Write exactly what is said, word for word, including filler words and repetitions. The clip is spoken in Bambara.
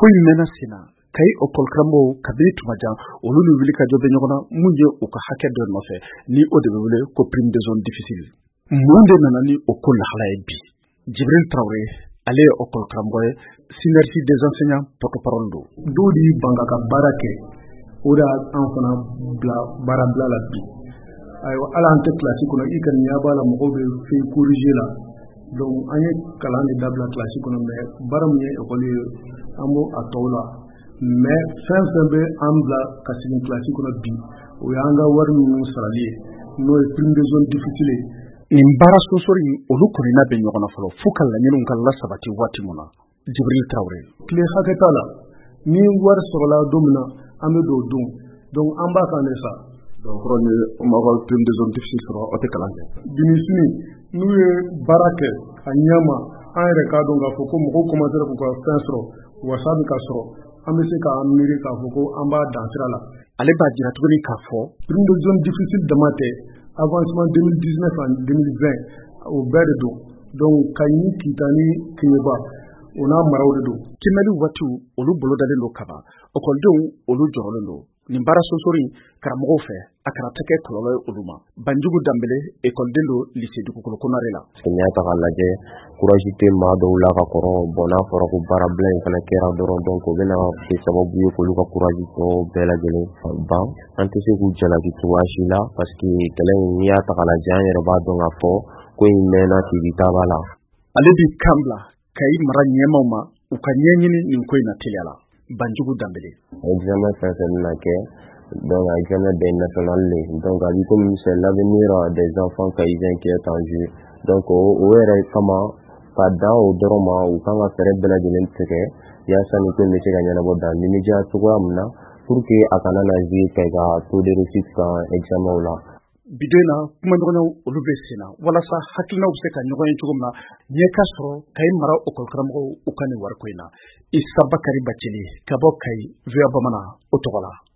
in mena sina kai okol krambo kabiri tumajan olu ni wili ka jobe nyogona munje o ka hakke do no fe ni o de wele ko prime de zone difficile monde nana ni okol hala bi Jibril Traoré ale okol krambo synergie des enseignants porte-parole do dodi banga ka barake oda an fana bla bara bla la bi ay ala ante classique no ikan ya bala mo be fi corriger la donc anye kalande dabla classique no mais baram ye okoli amo atola mais fin fin be ambla kasin classique no bi o yanga war nu sarali no prime de zone difficile in bara so sori olu ko na be nyogona folo fukal la nyinu kala sabati wati mona Jibril Traoré clé haketala ni war sorola domina ame do dum donc amba kan ça donc roni ma wal prime de zone difficile soro o te kalande binisini nu ye barake anyama an yɛrɛ ka dɔn k'a fɔ ko mɔgɔw commencer ko ka fɛn sɔrɔ wasa bɛ ka sɔrɔ an bɛ se k'a miiri k'a fɔ ko an b'a dan sira la ale b'a jira tuguni k'a fɔ prime de zone difficile dama tɛ avancement deux mille dix-neuf en deux mille vingt o bɛɛ de don donc Kaɲi Kitani Keɲeba o n'a maraw de don kimɛli waatiw olu bolo dalen don kaba ɔkɔlidenw olu jɔrɔlen don nin baara sonsori karamɔgɔw fɛ a kana tɛ kɛ kɔlɔlɔ ye olu ma Banjugu Danbele écoleden do lycée Dugukolo Konare la n'i y'a ta k'a lajɛ courage tɛ maa dɔw la ka kɔrɔ bon n'a fɔra ko baara bila in fana kɛra dɔrɔn donc o bɛna kɛ sababu ye k'olu ka courage tɔ bɛɛ lajɛlen ban an tɛ se k'u jalaki cogoya si la parce que kɛlɛ in n'i y'a ta k'a lajɛ an yɛrɛ b'a dɔn k'a fɔ ko in mɛnna tibita b'a la ale b'i kan bila Kayi mara ɲɛmaw ma u ka ɲɛɲini nin ko in na teliya la Banjugu Danbele examen fɛn fɛn bɛna kɛ donc examen bɛɛ national le donc a bɛ komi c'est l'avenir des enfants kayidiens qui est en jeu donc o o yɛrɛ kama ka dan o dɔrɔn ma u kan ka fɛɛrɛ bɛɛ lajɛlen tigɛ yaasa nin ko in bɛ se ka ɲɛnabɔ dan limidiya cogoya min na pour que a kana na jouer kɛ ka taux de réussite kan examen la bido in na kuma ɲɔgɔnyaw olu bɛ sen na walasa hakilinaw bɛ se ka ɲɔgɔn ye cogo min na ɲɛ ka sɔrɔ Kayi mara okol karamɔgɔw u ka nin wariko in na Isa Bakari Bacili ka bɔ Kayi V O A Bamanan o tɔgɔ la